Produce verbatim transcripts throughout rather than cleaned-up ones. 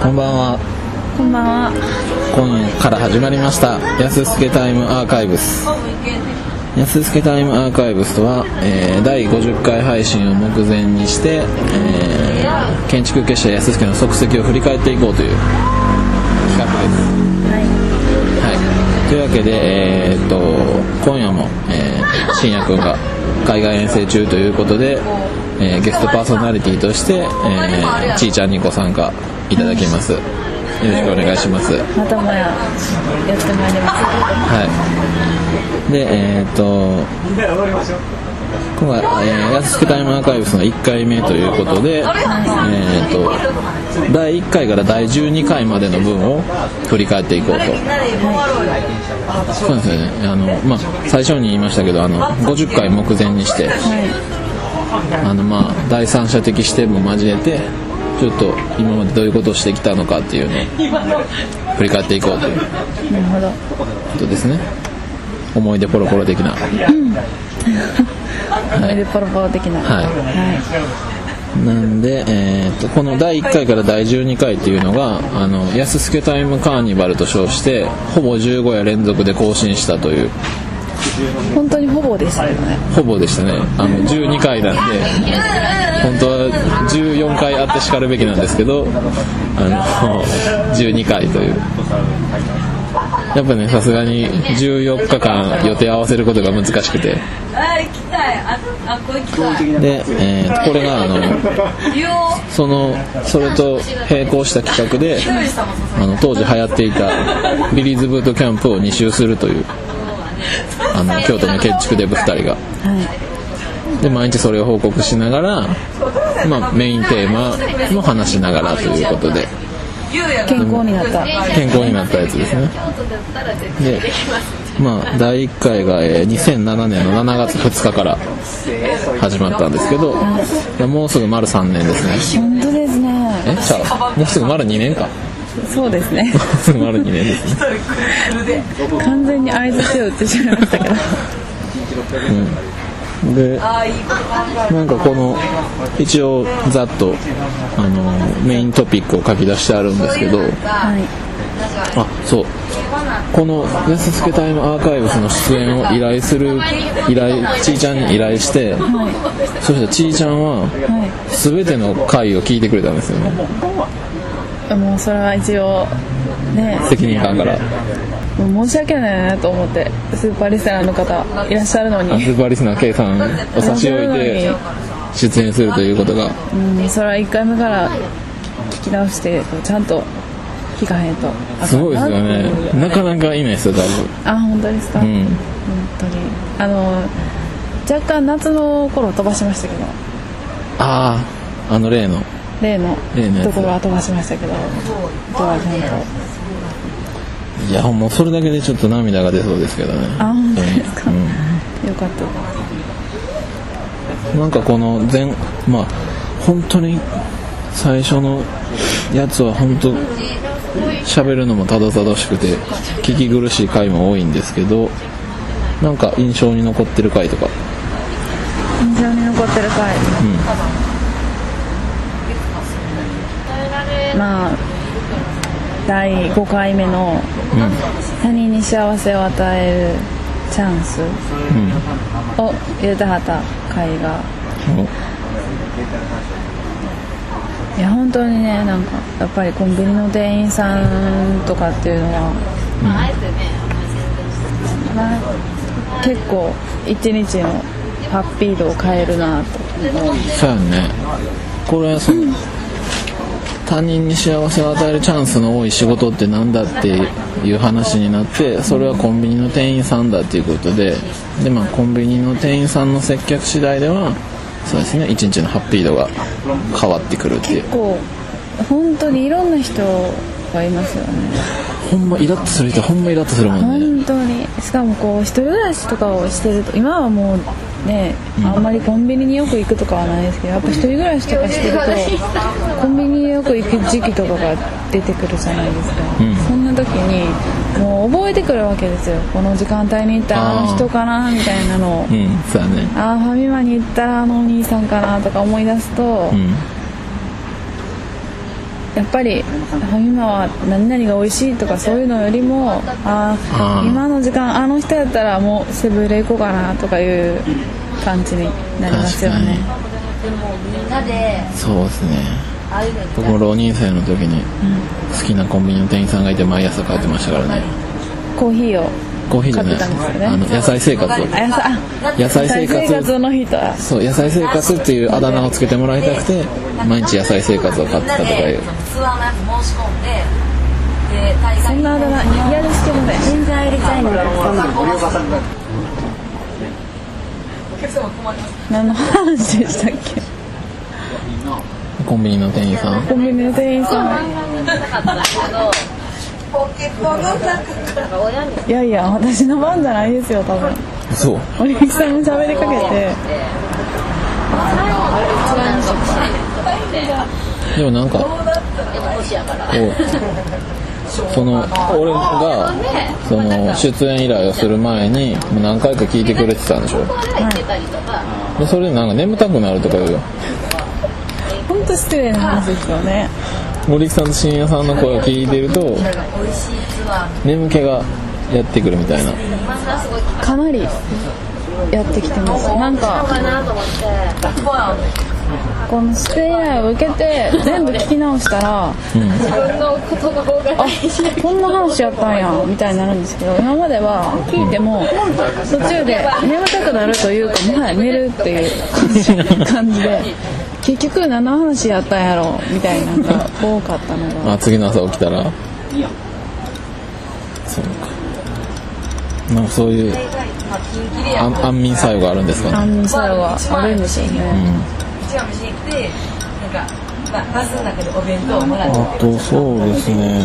こんばんは。 こんばんは。 今夜から始まりましたやすすけタイムアーカイブス。やすすけタイムアーカイブスとは、えー、だいごじゅっかい配信を目前にして、えー、建築結社やすすけの足跡を振り返っていこうという企画です。 はい、 はい、というわけで、えー、っと今夜も、えー、信也くんが海外遠征中ということで、えー、ゲストパーソナリティとして、えー、ちーちゃんにご参加いただきます。よろしくお願いします。 またもややってまいります。 はい。で、えー、っと今回、えー、やすすけタイムアーカイブスのいっかいめということで、えー、っとだいいっかいからだいじゅうにかいまでの分を振り返っていこうと。はい、そうですね。あの、まあ、最初に言いましたけど、あのごじゅっかい目前にして、はい、あのまあ第三者的視点も交えて。ちょっと今までどういうことをしてきたのかっていうのを振り返っていこうということですね。思い出ポロポロ的な、うん、 思い出ポロポロ的な、 はい、はい、なんで、えー、とこのだいいっかいからだいじゅうにかいっていうのがあのやすすけタイムカーニバルと称してほぼじゅうご夜連続で更新したという。 本当にほぼでしたよね。 ほぼでしたね。あのじゅうにかいなんで本当はじゅうよんかいあってしかるべきなんですけど、あのじゅうにかいという。やっぱね、さすがにじゅうよっかかん予定合わせることが難しくて、で、えー、これがあのそのそれと並行した企画であの当時流行っていたビリーズブートキャンプをに周するというあの京都の建築デブふたりが、はい、で毎日それを報告しながら、まあ、メインテーマも話しながらということで健康になった健康になったやつですね。で、まあ、だいいっかいが、えー、にせんななねんのしちがつふつかから始まったんですけど、うん、もうすぐ丸さんねんですね。本当ですね。 え、じゃあもうすぐ丸にねんか。 そうですね。 すぐ丸にねんですね。 完全に合図手を打ってしまいましたけど、 うん、でなんかこの一応ざっとあのメイントピックを書き出してあるんですけど、はい、あ、そうこのやすすけタイムアーカイブスの出演を依頼する依頼ちーちゃんに依頼して、はい、そしたらちーちゃんは、はい、全ての回を聞いてくれたんですよね。 もうそれは一応ね、 責任感からもう申し訳ないなと思って、スーパーリスナーの方いらっしゃるのに、 スーパーリスナー K さんを差し置いて出演するということが、 うん、それはいっかいめから聞き直してちゃんと聞かへんと。 すごいですよね。なかなかいないですよ、多分。 あ、本当ですか。うん、本当にあの若干夏の頃飛ばしましたけど、 ああ、あの例の例のところは飛ばしましたけど、あとはちゃんと。 いや、もうそれだけでちょっと涙が出そうですけどね。 あ、本当ですか。うん、よかった。 なんかこの前、まあ本当に最初のやつは本当喋るのもたどたどしくて聞き苦しい回も多いんですけど、なんか印象に残ってる回とか。 印象に残ってる回。うん、まあだいごかいめの、うん、他人に幸せを与えるチャンスを入れたはった回が、うん、いや本当にね、なんかやっぱりコンビニの店員さんとかっていうのは、うん、まあ、結構一日のハッピー度を変えるなと。 そうやね。これはその、うん、他人に幸せを与えるチャンスの多い仕事ってなんだっていう話になって、それはコンビニの店員さんだっていうことで、で、まあ、コンビニの店員さんの接客次第ではそうですね、一日のハッピー度が変わってくるっていう。 結構本当にいろんな人がいますよね。 ほんまイラッとする人ほんまイラッとするもんね。 本当に。しかもこう一人暮らしとかをしてると、今はもうね、あんまりコンビニによく行くとかはないですけど、やっぱ一人暮らしとかしてるとコンビニによく行く時期とかが出てくるじゃないですか、うん、そんな時にもう覚えてくるわけですよ。この時間帯に行ったらあの人かなみたいなのを、 うん、そうだね、 あファミマに行ったらあのお兄さんかなとか思い出すと、うん、 やっぱり今は何々が美味しいとかそういうのよりもああ今の時間あの人やったらもうセブン入れ行こうかなとかいう感じになりますよね。 そうですね。僕も浪人生の時に好きなコンビニの店員さんがいて毎朝帰ってましたからね。 コーヒーをコーヒーじゃないです、ね、あの野菜生活を野菜生活の人はそう野菜生活っていうあだ名をつけてもらいたくて毎日野菜生活を買ってたとかいうそんなあだ名嫌ですけどね。 全然入れちゃいのよ。 何の話でしたっけ。 コンビニの店員さんコンビニの店員さんいやいや私の番じゃないですよ多分。 そう森口さんも喋りかけてでもなんかその俺がその出演依頼をする前にもう何回か聞いてくれてたんでしょ、はい、でそれでなんか眠たくなるとか言うよ。 ほんと失礼な話ですよね。 森木さんと深夜さんの声を聞いてると眠気がやってくるみたいな。 かなりやってきてます。なんかこの出演依頼を受けて全部聞き直したら、うん、あこんな話やったんやみたいになるんですけど、今までは聞いても途中で眠たくなるというかもはや寝るっていう感じで結局何の話やったんやろみたいなのが多かったのがあ次の朝起きたらそうかなんかそういう安眠作用があるんですかね。 安眠作用があるんですよね、うんあとそうですね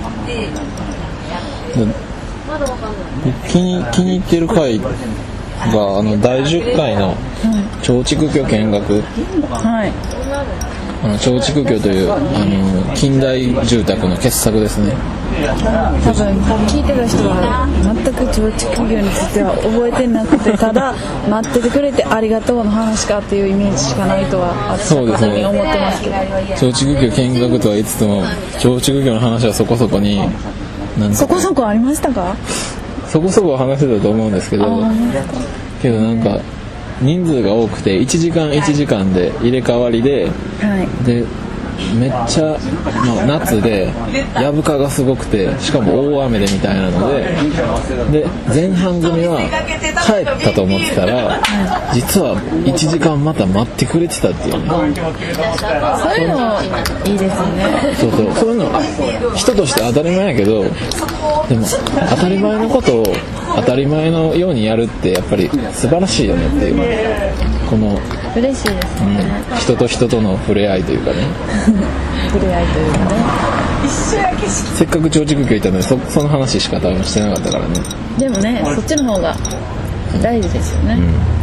気に、気に入ってる回があのだいじゅっかいの長築居見学、 はい、 あの長築居というあの近代住宅の傑作ですね。 多分聞いてた人は全く長築居については覚えてなくてただ待っててくれてありがとうの話かっていうイメージしかないとは私は勝手に思ってますけど、 長築居見学とは言いつつも長築居の話はそこそこになんかそこそこありましたか。 そこそこ話してたと思うんですけどけどなんか人数が多くていちじかんいちじかんで入れ替わりで、はい、でめっちゃ、まあ、夏でやぶかがすごくてしかも大雨でみたいなのでで前半組は帰ったと思ってたら実はいちじかんまた待ってくれてたっていうね。 そういうのいいですね。 そうそうそういうの人として当たり前やけどでも当たり前のことを当たり前のようにやるってやっぱり素晴らしいよねっていうこの嬉しいですね、 うん、人と人との触れ合いというかね触れ合いというかねせっかく長築居行ったのに そ, その話しか多分してなかったからね。 でもねそっちの方が大事ですよね、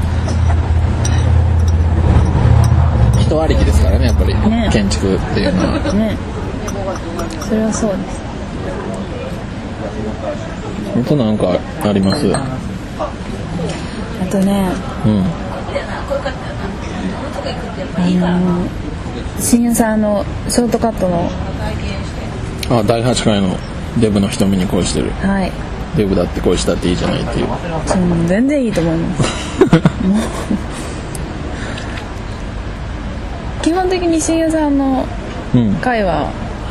うん、人ありきですからねやっぱり、ね、建築っていうのはねそれはそうです。 あとなんかあります？ あとね、うんあの深夜さんのショートカットのあだいはちかいのデブの瞳に恋してる、 はい、 デブだって恋したっていいじゃないっていううん全然いいと思います基本的に深夜さんの回は、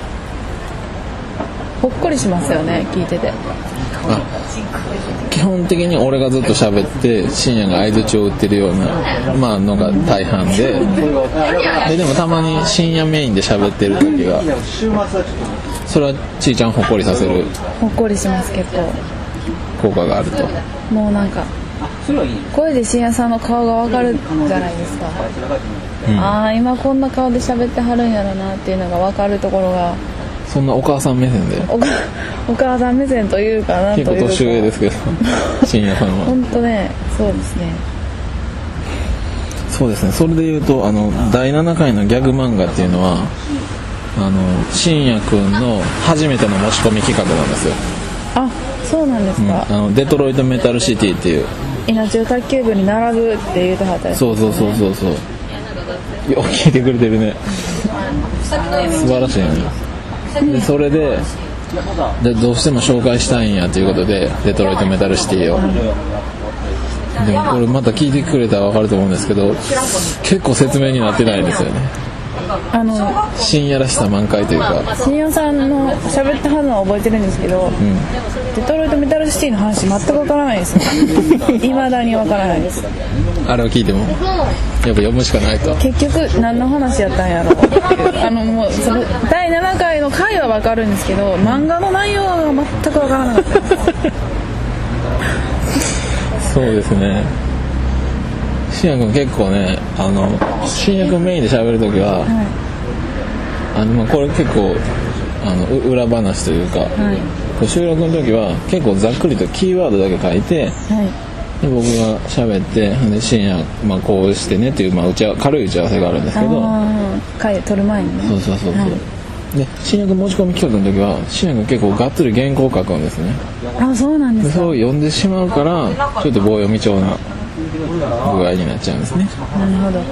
うん、ほっこりしますよね聞いてて。 あ基本的に俺がずっと喋って深夜が相槌を打ってるような、まあ、のが大半 で, ででもたまに深夜メインで喋ってる時がそれはちいちゃんほっこりさせるほっこりします結構効果があると。 もうなんか声で深夜さんの顔が分かるじゃないですか、うん、ああ今こんな顔で喋ってはるんやろなっていうのが分かるところがそんなお母さん目線で お, お母さん目線というかなんというか結構年上ですけど深夜さんは本当ねそうですねそうですね。それでいうとあのだいななかいのギャグ漫画っていうのはあの深夜くんの初めての持ち込み企画なんですよ。 あそうなんですか、 うん、あのデトロイトメタルシティっていう稲中卓球部に並ぶって言うとはったやつ、 そうそうそうそうそうよく聞いてくれてるね素晴らしいね。 でそれででどうしても紹介したいんやということでデトロイトメタルシティを、でもこれまた聞いてくれたら分かると思うんですけど結構説明になってないんですよね。 あの深夜らしさ満開というか、 深夜さんの喋ったはずは覚えてるんですけど、うん、デトロイトメタルシティの話全く分からないですいまだに分からないです。 あれを聞いてもやっぱ読むしかないと、 結局何の話やったんやろうっていうあのもうそのだいななかいの回は分かるんですけど、漫画の内容が全く分からなかったですそうですね。深夜君結構ね、あの深夜君メインで喋るときは、はい、あのまあこれ結構あの裏話というか、はい、収録の時は結構ざっくりとキーワードだけ書いて、はい、で僕が喋ってで深夜、まあ、こうしてねっていう、まあ、打ち合軽い打ち合わせがあるんですけど、 回撮る前にね、 そうそうそうそう、はい、で深夜君持ち込み企画の時は深夜君結構がっつり原稿を書くんですね。 あ、そうなんですか。 そう読んでしまうからちょっと棒読み調な具合になっちゃうんですね。 なるほど。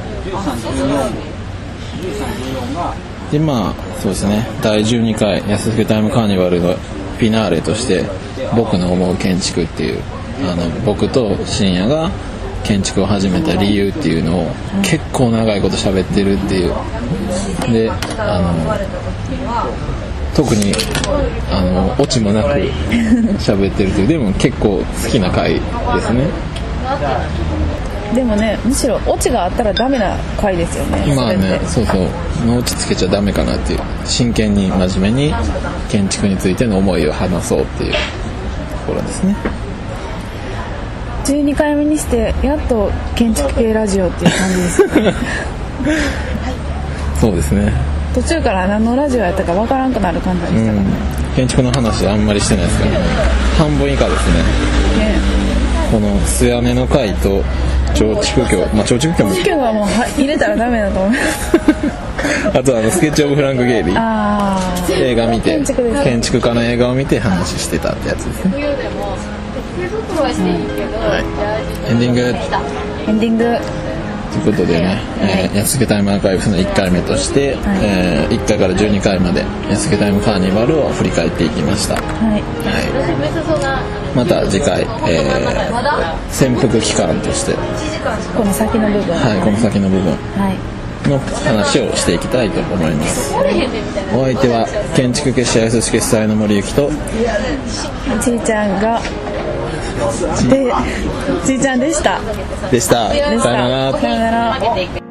でまあそうですね、だいじゅうにかい安福タイムカーニバルのフィナーレとして僕の思う建築っていう、あの僕と深夜が建築を始めた理由っていうのを結構長いこと喋ってるっていう。であの特にあのオチもなく喋ってるというでも結構好きな回ですね。 でもね、むしろオチがあったらダメな回ですよね。 まあね、そうそう、オチつけちゃダメかなっていう、真剣に真面目に建築についての思いを話そうっていうところですね。 じゅうにかいめにしてやっと建築系ラジオっていう感じですねそうですね、 途中から何のラジオやったかわからんくなる感じでしたからね、 うん、建築の話あんまりしてないですからね。半分以下ですね。ね、この素屋根の回と長築橋、まあ長築橋も長築橋はもう入れたらダメだと思いますあとあのスケッチオブフランク・ゲイリー、 あ映画見て建築です、 建築家の映画を見て話してたってやつですね、うん、はい、エンディングエンディングということでね、えー、安家タイムアーカイブスのいっかいめとして、はい、えー、いっかいからじゅうにかいまで安家タイムカーニバルを振り返っていきました。はい、はい、また次回、えー、潜伏期間としてこの先の部分、 はい、この先の部分の話をしていきたいと思います。お相手は建築結社安家主催の森幸とちーちゃんがでちーちゃんでしたでした。 さよなら。さよなら。